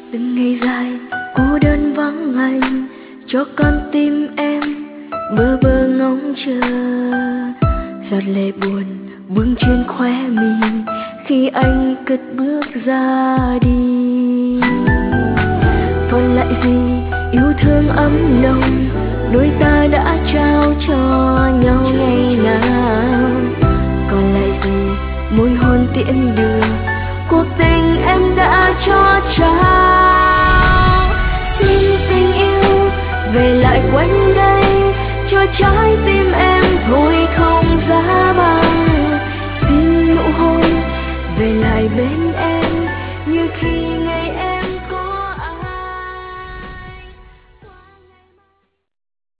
Từng ngày dài cô đơn vắng anh, cho con tim em bơ vơ ngóng chờ. Giọt lệ buồn vương trên khóe mi khi anh cất bước ra đi. Còn lại gì yêu thương ấm nồng đôi ta đã trao cho nhau ngày nào. Còn lại gì môi hôn tiễn đưa cuộc tình em đã cho trao. Xin tình yêu về lại quanh đây cho trái tim